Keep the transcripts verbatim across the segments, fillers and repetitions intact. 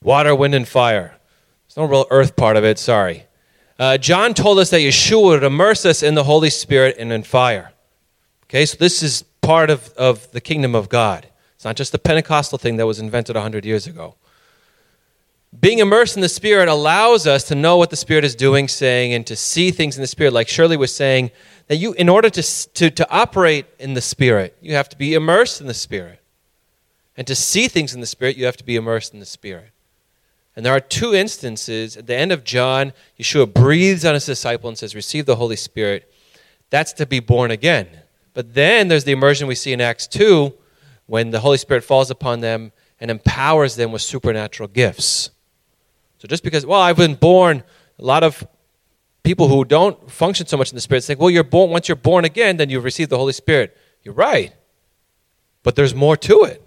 Water, wind, and fire. There's no real earth part of it, sorry. Uh, John told us that Yeshua would immerse us in the Holy Spirit and in fire. Okay, so this is part of, of the kingdom of God. It's not just a Pentecostal thing that was invented one hundred years ago. Being immersed in the Spirit allows us to know what the Spirit is doing, saying, and to see things in the Spirit. Like Shirley was saying, that you, in order to, to, to operate in the Spirit, you have to be immersed in the Spirit. And to see things in the Spirit, you have to be immersed in the Spirit. And there are two instances. At the end of John, Yeshua breathes on his disciple and says, receive the Holy Spirit. That's to be born again. But then there's the immersion we see in Acts two, when the Holy Spirit falls upon them and empowers them with supernatural gifts. So just because, well, I've been born, a lot of people who don't function so much in the Spirit say, well, you're born. Once you're born again, then you've received the Holy Spirit. You're right. But there's more to it.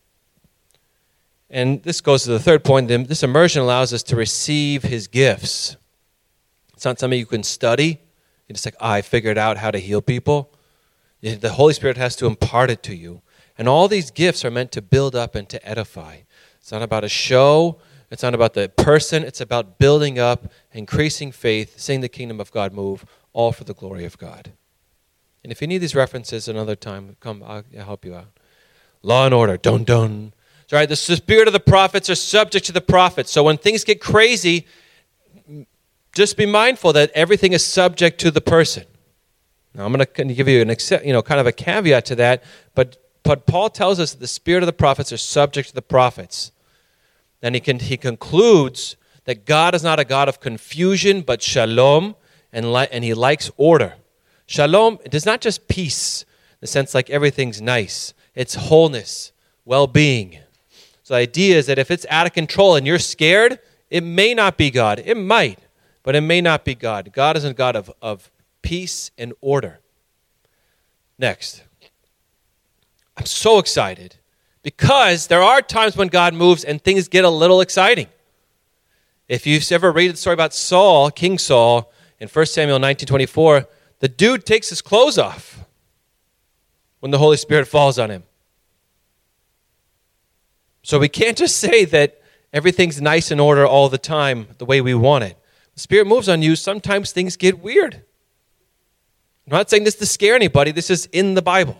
And this goes to the third point. This immersion allows us to receive his gifts. It's not something you can study. You're just like, oh, I figured out how to heal people. The Holy Spirit has to impart it to you. And all these gifts are meant to build up and to edify. It's not about a show. It's not about the person. It's about building up, increasing faith, seeing the kingdom of God move, all for the glory of God. And if you need these references another time, come, I'll, I'll help you out. Law and order, dun dun. All right, the spirit of the prophets are subject to the prophets. So when things get crazy, just be mindful that everything is subject to the person. Now I'm going to give you an you know kind of a caveat to that, but but Paul tells us that the spirit of the prophets are subject to the prophets. And he can he concludes that God is not a God of confusion, but shalom, and li- and he likes order. Shalom, it is not just peace, in the sense like everything's nice. It's wholeness, well-being. So the idea is that if it's out of control and you're scared, it may not be God. It might, but it may not be God. God is a God of, of peace and order. Next. I'm so excited because there are times when God moves and things get a little exciting. If you've ever read the story about Saul, King Saul, in First Samuel nineteen twenty-four, the dude takes his clothes off when the Holy Spirit falls on him. So we can't just say that everything's nice in order all the time the way we want it. The Spirit moves on you. Sometimes things get weird. I'm not saying this to scare anybody. This is in the Bible.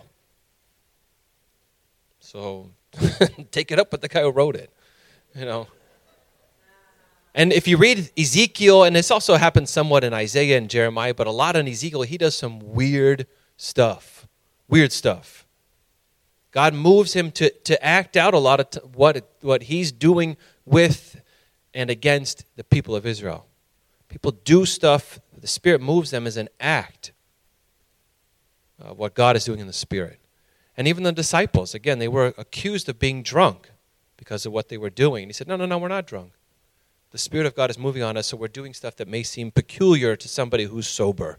So take it up with the guy who wrote it, you know. And if you read Ezekiel, and this also happens somewhat in Isaiah and Jeremiah, but a lot in Ezekiel, he does some weird stuff. Weird stuff. God moves him to, to act out a lot of t- what, what he's doing with and against the people of Israel. People do stuff, the Spirit moves them as an act of what God is doing in the Spirit. And even the disciples, again, they were accused of being drunk because of what they were doing. And he said, no, no, no, we're not drunk. The Spirit of God is moving on us, so we're doing stuff that may seem peculiar to somebody who's sober.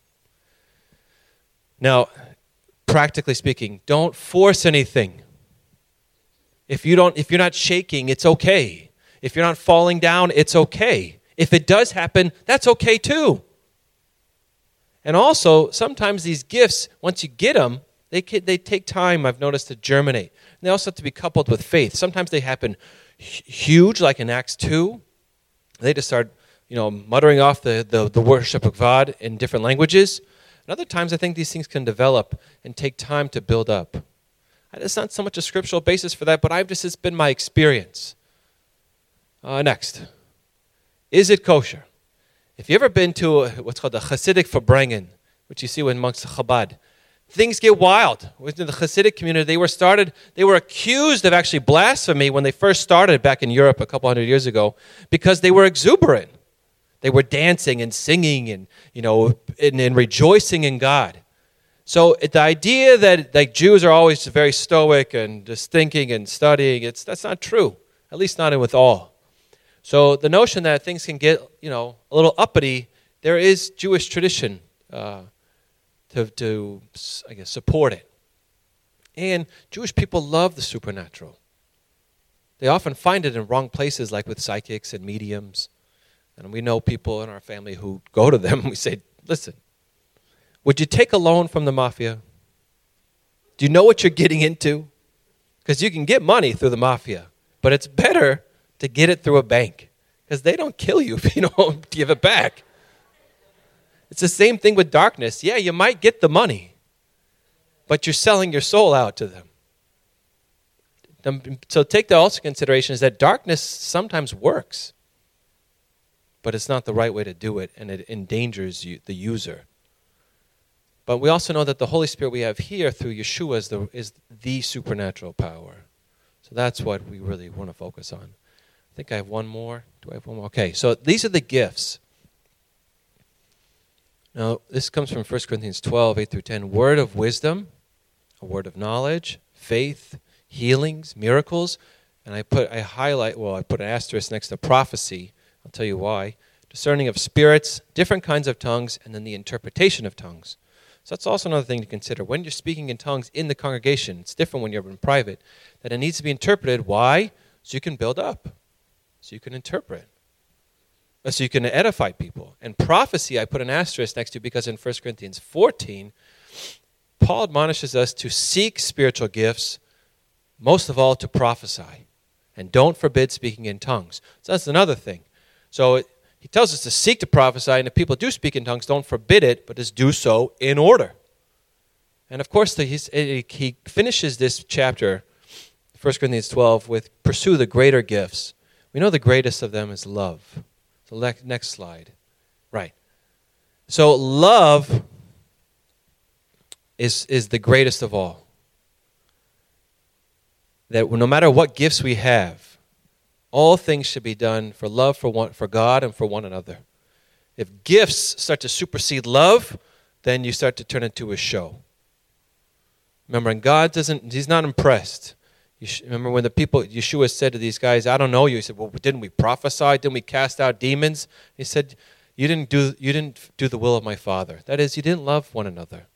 Now, practically speaking, don't force anything. If you don't, if you're not shaking, it's okay. If you're not falling down, it's okay. If it does happen, that's okay too. And also, sometimes these gifts, once you get them, they they take time, I've noticed, to germinate. And they also have to be coupled with faith. Sometimes they happen huge, like in Acts two. They just start, you know, muttering off the, the, the worship of God in different languages. And other times, I think these things can develop and take time to build up. It's not so much a scriptural basis for that, but I've just, it's been my experience. Uh, next. Is it kosher? If you've ever been to a, what's called the Hasidic Verbringen, which you see amongst Chabad, things get wild. Within the Hasidic community, they were started, they were accused of actually blasphemy when they first started back in Europe a couple hundred years ago because they were exuberant. They were dancing and singing and, you know, and, and rejoicing in God. So the idea that like Jews are always very stoic and just thinking and studying, it's that's not true, at least not in with all. So the notion that things can get, you know, a little uppity, there is Jewish tradition uh, to, to, I guess, support it. And Jewish people love the supernatural. They often find it in wrong places, like with psychics and mediums. And we know people in our family who go to them and we say, listen, would you take a loan from the mafia? Do you know what you're getting into? Because you can get money through the mafia, but it's better to get it through a bank because they don't kill you if you don't give it back. It's the same thing with darkness. Yeah, you might get the money, but you're selling your soul out to them. So take the also consideration is that darkness sometimes works, but it's not the right way to do it, and it endangers you, the user. But we also know that the Holy Spirit we have here through Yeshua is the, is the supernatural power. So that's what we really want to focus on. I think I have one more. Do I have one more? Okay, so these are the gifts. Now, this comes from First Corinthians twelve, eight through ten. Word of wisdom, a word of knowledge, faith, healings, miracles. And I put, I highlight, well, I put an asterisk next to prophecy. I'll tell you why. Discerning of spirits, different kinds of tongues, and then the interpretation of tongues. So that's also another thing to consider. When you're speaking in tongues in the congregation, it's different when you're in private, that it needs to be interpreted. Why? So you can build up. So you can interpret. So you can edify people. And prophecy, I put an asterisk next to because in First Corinthians fourteen, Paul admonishes us to seek spiritual gifts, most of all to prophesy. And don't forbid speaking in tongues. So that's another thing. So it, he tells us to seek to prophesy, and if people do speak in tongues, don't forbid it, but just do so in order. And of course, the, he's, he finishes this chapter, First Corinthians twelve, with pursue the greater gifts. We know the greatest of them is love. So le- next slide. Right. So love is, is the greatest of all. That no matter what gifts we have, all things should be done for love for one, for God and for one another. If gifts start to supersede love, then you start to turn into a show. Remember, and God doesn't, he's not impressed. You sh- remember when the people, Yeshua said to these guys, I don't know you. He said, well, didn't we prophesy? Didn't we cast out demons? He said, you didn't do, you didn't do the will of my Father. That is, you didn't love one another.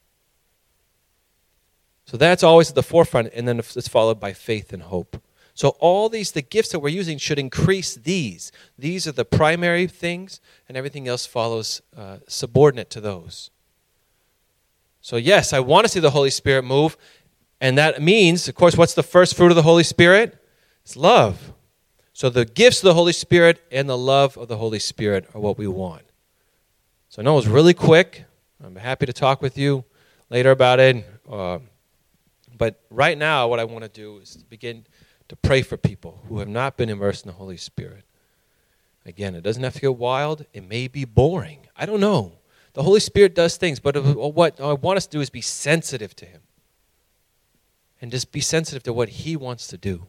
So that's always at the forefront, and then it's followed by faith and hope. So all these, the gifts that we're using should increase these. These are the primary things, and everything else follows uh, subordinate to those. So yes, I want to see the Holy Spirit move, and that means, of course, what's the first fruit of the Holy Spirit? It's love. So the gifts of the Holy Spirit and the love of the Holy Spirit are what we want. So I know it was really quick. I'm happy to talk with you later about it. Uh, but right now, what I want to do is begin to pray for people who have not been immersed in the Holy Spirit. Again, it doesn't have to get wild. It may be boring. I don't know. The Holy Spirit does things, but what I want us to do is be sensitive to Him. And just be sensitive to what He wants to do.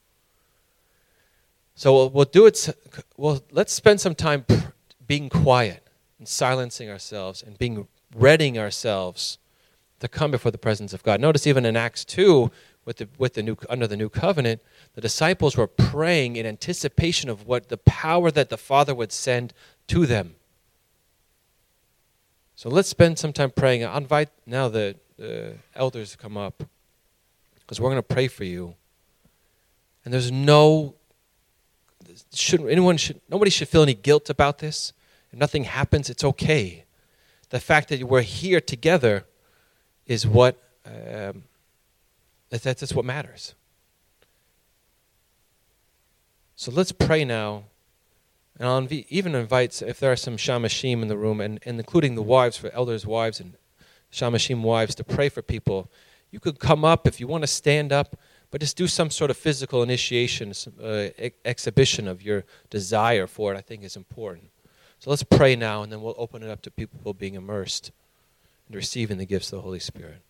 So we'll, we'll do it. Well, let's spend some time being quiet and silencing ourselves and being readying ourselves to come before the presence of God. Notice even in Acts two, with the with the new under the new covenant, the disciples were praying in anticipation of what the power that the Father would send to them. So let's spend some time praying. I'll invite now the uh, elders to come up because we're going to pray for you. And there's no shouldn't anyone should nobody should feel any guilt about this. If nothing happens, it's okay. The fact that we're here together is what um, that's, that's what matters. So let's pray now. And I'll inv- even invite, if there are some Shamashim in the room, and, and including the wives, for elders' wives and Shamashim wives, to pray for people. You could come up if you want to stand up, but just do some sort of physical initiation, uh, ex- exhibition of your desire for it, I think is important. So let's pray now, and then we'll open it up to people being immersed and receiving the gifts of the Holy Spirit.